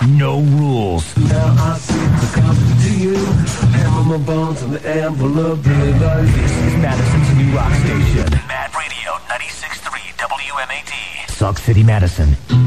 No rules. Now I see the coming to you. Hammer my bones on the envelope. This is Madison's new rock station. Mad Radio 96.3 WMAD. Sauk City, Madison.